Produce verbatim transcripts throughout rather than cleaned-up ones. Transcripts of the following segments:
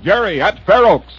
Jerry at Fair Oaks.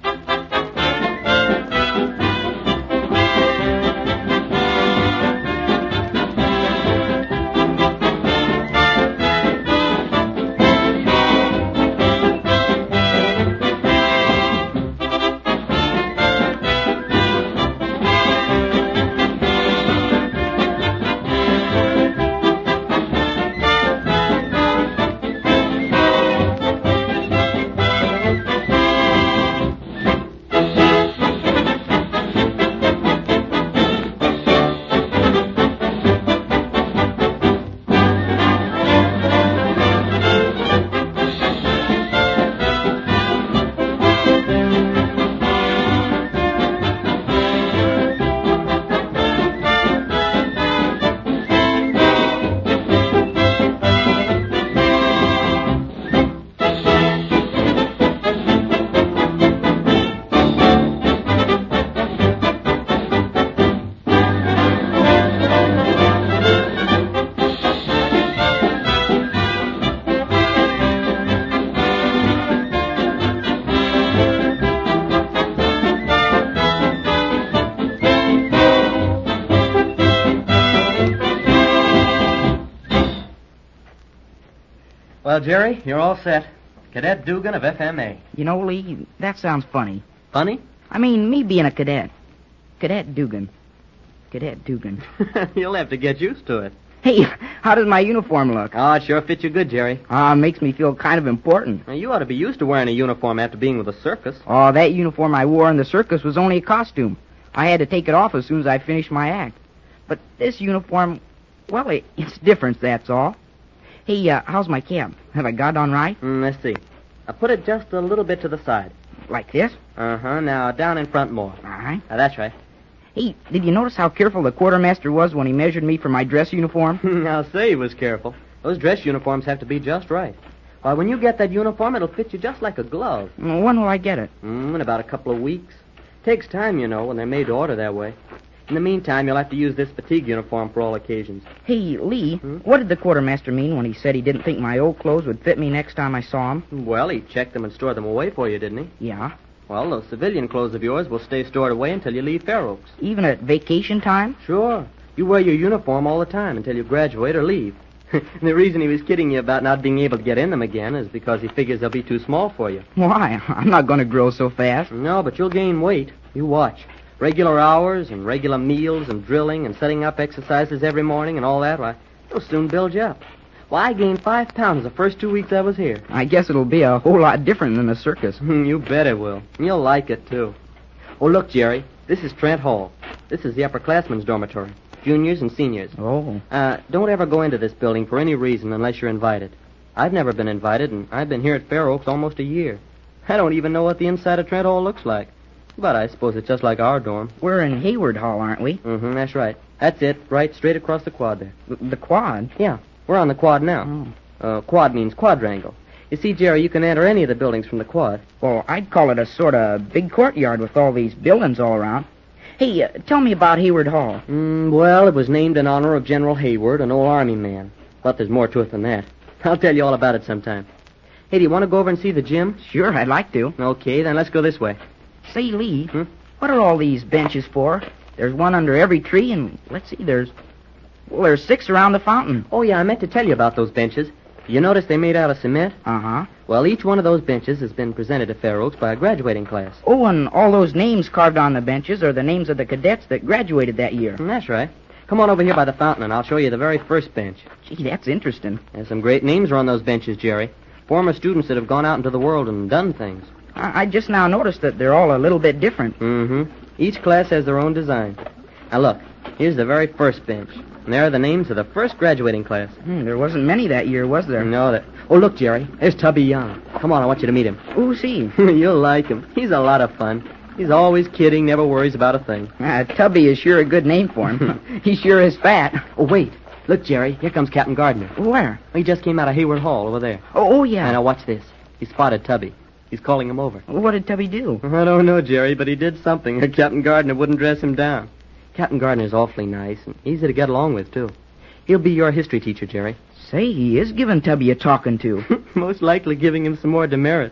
Well, Jerry, you're all set. Cadet Dugan of F M A. You know, Lee, that sounds funny. Funny? I mean, me being a cadet. Cadet Dugan. Cadet Dugan. You'll have to get used to it. Hey, how does my uniform look? Oh, it sure fits you good, Jerry. Ah, uh, makes me feel kind of important. Now, you ought to be used to wearing a uniform after being with the circus. Oh, that uniform I wore in the circus was only a costume. I had to take it off as soon as I finished my act. But this uniform, well, it, it's different, that's all. Hey, uh, how's my cap? Have I got it on right? Mm, let's see. I put it just a little bit to the side. Like this? Uh-huh. Now, down in front more. All right. Now, that's right. Hey, did you notice how careful the quartermaster was when he measured me for my dress uniform? I'll say he was careful. Those dress uniforms have to be just right. Why, when you get that uniform, it'll fit you just like a glove. Well, when will I get it? Mm, in about a couple of weeks. Takes time, you know, when they're made to order that way. In the meantime, you'll have to use this fatigue uniform for all occasions. Hey, Lee, hmm? what did the quartermaster mean when he said he didn't think my old clothes would fit me next time I saw him? Well, he checked them and stored them away for you, didn't he? Yeah. Well, those civilian clothes of yours will stay stored away until you leave Fair Oaks. Even at vacation time? Sure. You wear your uniform all the time until you graduate or leave. The reason he was kidding you about not being able to get in them again is because he figures they'll be too small for you. Why? I'm not going to grow so fast. No, but you'll gain weight. You watch. Regular hours and regular meals and drilling and setting up exercises every morning and all that, why, it'll soon build you up. Well, I gained five pounds the first two weeks I was here. I guess it'll be a whole lot different than the circus. You bet it will. You'll like it, too. Oh, look, Jerry, this is Trent Hall. This is the upperclassmen's dormitory, juniors and seniors. Oh. Uh, don't ever go into this building for any reason unless you're invited. I've never been invited, and I've been here at Fair Oaks almost a year. I don't even know what the inside of Trent Hall looks like. But I suppose it's just like our dorm. We're in Hayward Hall, aren't we? Mm-hmm, that's right. That's it, right straight across the quad there. The, the quad? Yeah, we're on the quad now. Oh. Uh, quad means quadrangle. You see, Jerry, you can enter any of the buildings from the quad. Well, I'd call it a sort of big courtyard with all these buildings all around. Hey, uh, tell me about Hayward Hall. Mm, well, it was named in honor of General Hayward, an old Army man. But there's more to it than that. I'll tell you all about it sometime. Hey, do you want to go over and see the gym? Sure, I'd like to. Okay, then let's go this way. Say, Lee, Hmm? what are all these benches for? There's one under every tree, and let's see, there's... Well, there's six around the fountain. Oh, yeah, I meant to tell you about those benches. You notice they made out of cement? Uh-huh. Well, each one of those benches has been presented to Fair Oaks by a graduating class. Oh, and all those names carved on the benches are the names of the cadets that graduated that year. Mm, that's right. Come on over here by the fountain, and I'll show you the very first bench. Gee, that's interesting. There's some great names are on those benches, Jerry. Former students that have gone out into the world and done things. I, I just now noticed that they're all a little bit different. Mm-hmm. Each class has their own design. Now, look, here's the very first bench. And there are the names of the first graduating class. Hmm, there wasn't many that year, was there? No, that... Oh, look, Jerry. There's Tubby Young. Come on, I want you to meet him. Who's he? You'll like him. He's a lot of fun. He's always kidding, never worries about a thing. Uh, Tubby is sure a good name for him. He sure is fat. Oh, wait. Look, Jerry, here comes Captain Gardner. Where? He just came out of Hayward Hall over there. Oh, oh yeah. And now watch this. He spotted Tubby. He's calling him over. What did Tubby do? I don't know, Jerry, but he did something. Captain Gardner wouldn't dress him down. Captain Gardner's awfully nice and easy to get along with, too. He'll be your history teacher, Jerry. Say, he is giving Tubby a talking to. Most likely giving him some more demerits.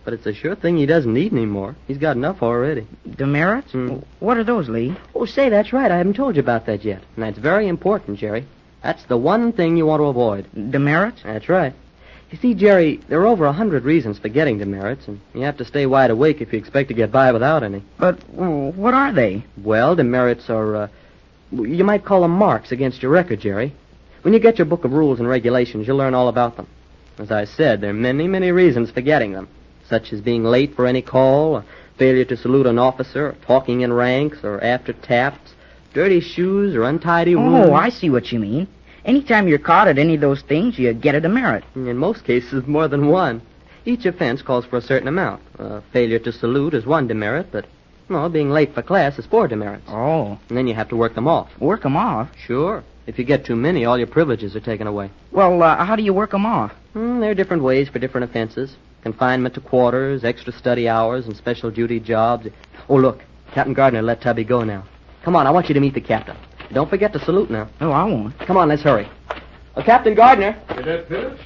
but it's a sure thing he doesn't need any more. He's got enough already. Demerits? Hmm. What are those, Lee? Oh, say, that's right. I haven't told you about that yet. And that's very important, Jerry. That's the one thing you want to avoid. Demerits? That's right. You see, Jerry, there are over a hundred reasons for getting demerits, and you have to stay wide awake if you expect to get by without any. But uh, what are they? Well, demerits are, uh, you might call them marks against your record, Jerry. When you get your book of rules and regulations, you'll learn all about them. As I said, there are many, many reasons for getting them, such as being late for any call, or failure to salute an officer, or talking in ranks, or after taps, dirty shoes, or untidy rooms. Oh, I see what you mean. Anytime you're caught at any of those things, you get a demerit. In most cases, more than one. Each offense calls for a certain amount. Uh, failure to salute is one demerit, but, well, being late for class is four demerits. Oh. And then you have to work them off. Work them off? Sure. If you get too many, all your privileges are taken away. Well, uh, how do you work them off? Hmm, there are different ways for different offenses. Confinement to quarters, extra study hours, and special duty jobs. Oh, look, Captain Gardner let Tubby go now. Come on, I want you to meet the captain. Don't forget to salute now. Oh, I won't. Come on, let's hurry. Uh, Captain Gardner. Cadet Phillips?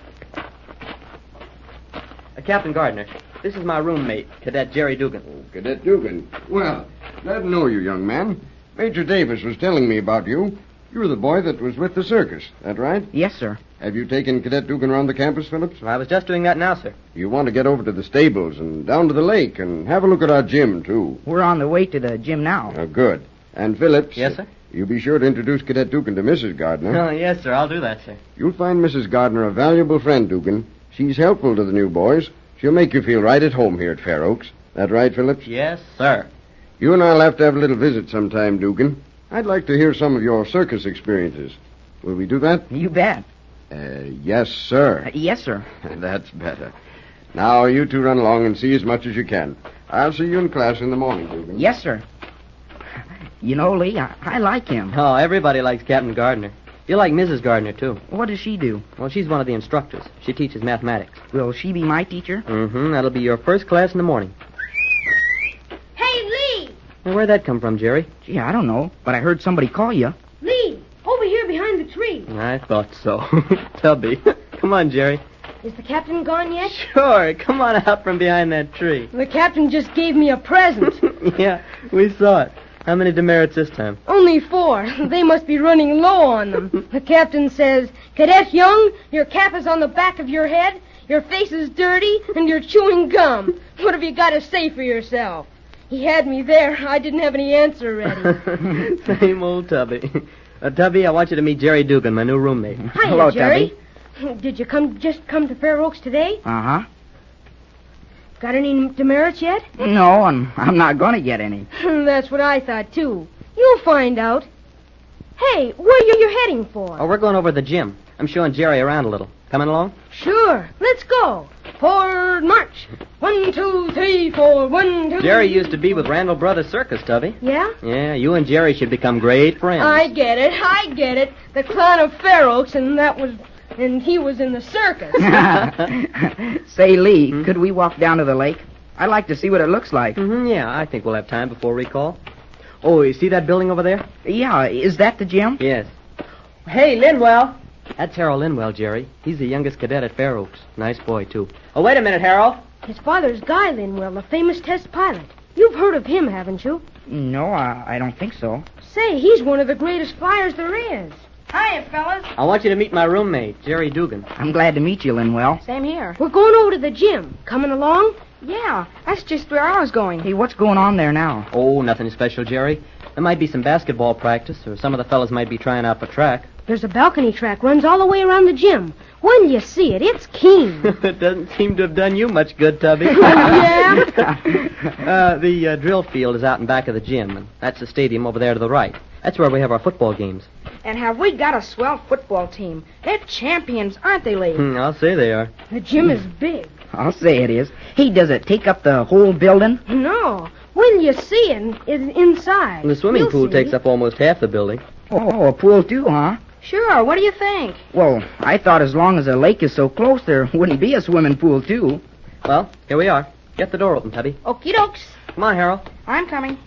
Uh, Captain Gardner, this is my roommate, Cadet Jerry Dugan. Oh, Cadet Dugan. Well, glad to know you, young man. Major Davis was telling me about you. You were the boy that was with the circus, that right? Yes, sir. Have you taken Cadet Dugan around the campus, Phillips? I was just doing that now, sir. You want to get over to the stables and down to the lake and have a look at our gym, too. We're on the way to the gym now. Uh, good. And, Phillips... Yes, sir? You be sure to introduce Cadet Dugan to Missus Gardner. Oh, yes, sir. I'll do that, sir. You'll find Missus Gardner a valuable friend, Dugan. She's helpful to the new boys. She'll make you feel right at home here at Fair Oaks. That right, Phillips? Yes, sir. You and I'll have to have a little visit sometime, Dugan. I'd like to hear some of your circus experiences. Will we do that? You bet. Uh, yes, sir. Uh, yes, sir. That's better. Now, you two run along and see as much as you can. I'll see you in class in the morning, Dugan. Yes, sir. You know, Lee, I, I like him. Oh, everybody likes Captain Gardner. You like Missus Gardner, too. What does she do? Well, she's one of the instructors. She teaches mathematics. Will she be my teacher? Mm-hmm. That'll be your first class in the morning. Hey, Lee! Now, where'd that come from, Jerry? Gee, I don't know, but I heard somebody call you. Lee! Over here behind the tree. I thought so. Tubby. Come on, Jerry. Is the captain gone yet? Sure. Come on out from behind that tree. The captain just gave me a present. Yeah, we saw it. How many demerits this time? Only four. They must be running low on them. The captain says, Cadet Young, your cap is on the back of your head, your face is dirty, and you're chewing gum. What have you got to say for yourself? He had me there. I didn't have any answer ready. Same old Tubby. Uh, Tubby, I want you to meet Jerry Dugan, my new roommate. Hiya, Hello, Jerry. Did you come just come to Fair Oaks today? Uh-huh. Got any demerits yet? No, and I'm not going to get any. That's what I thought, too. You'll find out. Hey, where are you heading for? Oh, we're going over to the gym. I'm showing Jerry around a little. Coming along? Sure. Let's go. Forward march. One, two, three, four. One, two... Jerry used to be with Randall Brothers Circus, Tubby. Yeah? Yeah, you and Jerry should become great friends. I get it. I get it. The clown of Fair Oaks, and that was... And he was in the circus. Say, Lee, Hmm? could we walk down to the lake? I'd like to see what it looks like. Mm-hmm, yeah, I think we'll have time before recall. Oh, you see that building over there? Yeah, is that the gym? Yes. Hey, Linwell. That's Harold Linwell, Jerry. He's the youngest cadet at Fair Oaks. Nice boy, too. Oh, wait a minute, Harold. His father's Guy Linwell, the famous test pilot. You've heard of him, haven't you? No, I, I don't think so. Say, he's one of the greatest flyers there is. Hiya, fellas. I want you to meet my roommate, Jerry Dugan. I'm glad to meet you, Linwell. Same here. We're going over to the gym. Coming along? Yeah, that's just where I was going. Hey, what's going on there now? Oh, nothing special, Jerry. There might be some basketball practice, or some of the fellas might be trying out for track. There's a balcony track runs all the way around the gym. When you see it, it's keen. It doesn't seem to have done you much good, Tubby. Yeah? uh, the uh, drill field is out in back of the gym, and that's the stadium over there to the right. That's where we have our football games. And have we got a swell football team? They're champions, aren't they, Lee? Hmm, I'll say they are. The gym is big. I'll say it is. Hey, does it take up the whole building? No. When you see it, it's inside. And the swimming You'll pool see. takes up almost half the building. Oh, a pool too, huh? Sure, what do you think? Well, I thought as long as the lake is so close, there wouldn't be a swimming pool, too. Well, here we are. Get the door open, Tubby. Okie dokes. Come on, Harold. I'm coming.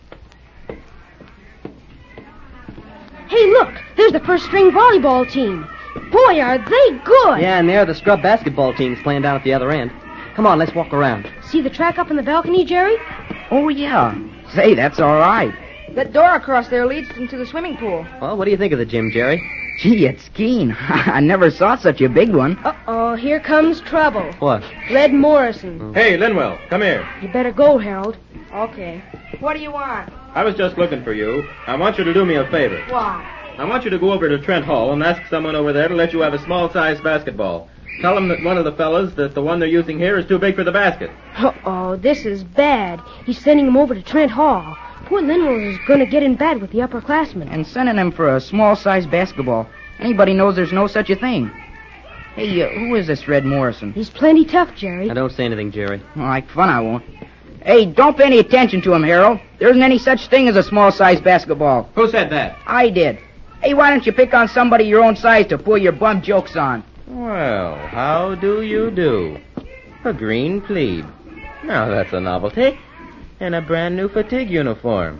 Hey, look. There's the first string volleyball team. Boy, are they good. Yeah, and there are the scrub basketball teams playing down at the other end. Come on, let's walk around. See the track up in the balcony, Jerry? Oh, yeah. Say, that's all right. That door across there leads into the swimming pool. Well, what do you think of the gym, Jerry? Gee, it's keen. I never saw such a big one. Uh-oh, here comes trouble. What? Red Morrison. Hey, Linwell, come here. You better go, Harold. Okay. What do you want? I was just looking for you. I want you to do me a favor. Why? I want you to go over to Trent Hall and ask someone over there to let you have a small-sized basketball. Tell them that one of the fellas, that the one they're using here, is too big for the basket. Uh-oh, this is bad. He's sending him over to Trent Hall. Poor Linwell is going to get in bad with the upperclassmen. And sending him for a small-sized basketball. Anybody knows there's no such a thing. Hey, uh, who is this Red Morrison? He's plenty tough, Jerry. Now, don't say anything, Jerry. Well, like fun, I won't. Hey, don't pay any attention to him, Harold. There isn't any such thing as a small-sized basketball. Who said that? I did. Hey, why don't you pick on somebody your own size to pull your bum jokes on? Well, how do you do? A green plebe. Now that's a novelty. And a brand new fatigue uniform.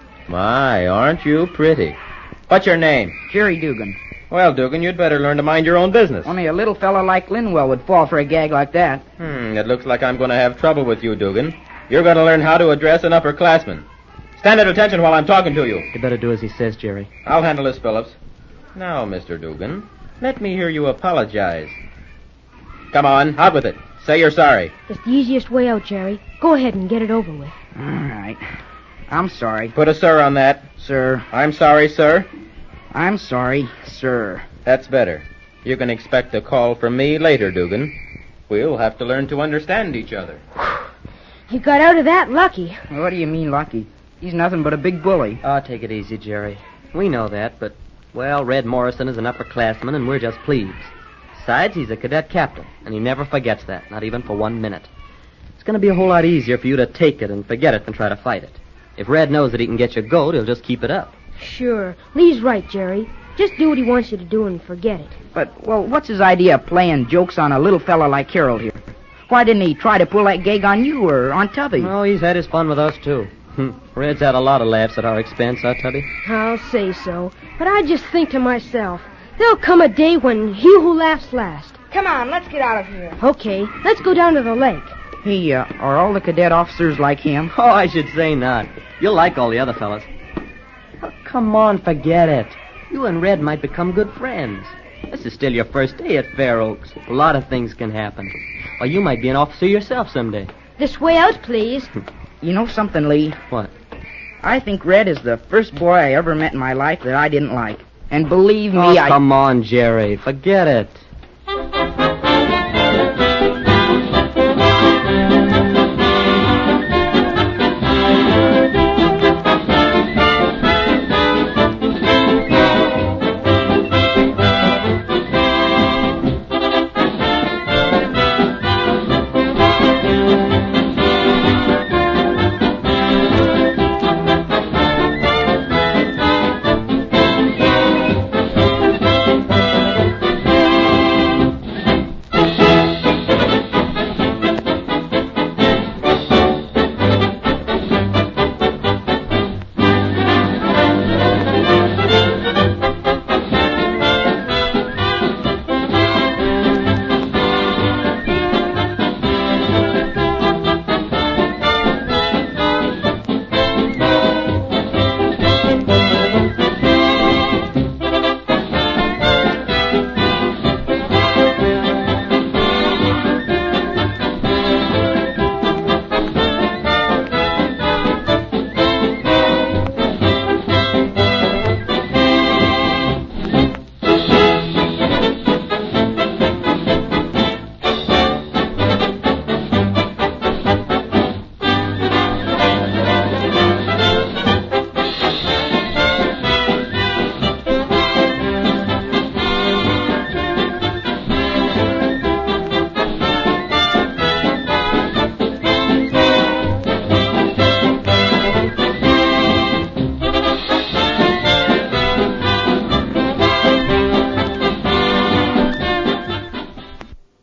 My, aren't you pretty? What's your name? Jerry Dugan. Well, Dugan, you'd better learn to mind your own business. Only a little fella like Linwell would fall for a gag like that. Hmm, it looks like I'm going to have trouble with you, Dugan. You're going to learn how to address an upperclassman. Stand at attention while I'm talking to you. You better do as he says, Jerry. I'll handle this, Phillips. Now, Mister Dugan, let me hear you apologize. Come on, out with it. Say you're sorry. It's the easiest way out, Jerry. Go ahead and get it over with. All right. I'm sorry, Put a sir on that. sir. I'm sorry, sir. I'm sorry, sir. That's better. You can expect a call from me later, Dugan. We'll have to learn to understand each other. You got out of that lucky. What do you mean, lucky? He's nothing but a big bully. Oh, take it easy, Jerry. We know that, but, well, Red Morrison is an upperclassman, and we're just plebes. Besides, he's a cadet captain, and he never forgets that, not even for one minute. It's going to be a whole lot easier for you to take it and forget it than try to fight it. If Red knows that he can get your goat, he'll just keep it up. Sure. Lee's right, Jerry. Just do what he wants you to do and forget it. But, well, what's his idea of playing jokes on a little fella like Harold here? Why didn't he try to pull that gag on you or on Tubby? Oh, he's had his fun with us, too. Red's had a lot of laughs at our expense, huh, Tubby? I'll say so. But I just think to myself, there'll come a day when he who laughs last. Come on, let's get out of here. Okay, let's go down to the lake. Hey, uh, are all the cadet officers like him? Oh, I should say not. You'll like all the other fellas. Oh, come on, forget it. You and Red might become good friends. This is still your first day at Fair Oaks. A lot of things can happen. Or you might be an officer yourself someday. This way out, please. You know something, Lee? What? I think Red is the first boy I ever met in my life that I didn't like. And believe me, Oh, I... come on, Jerry. Forget it.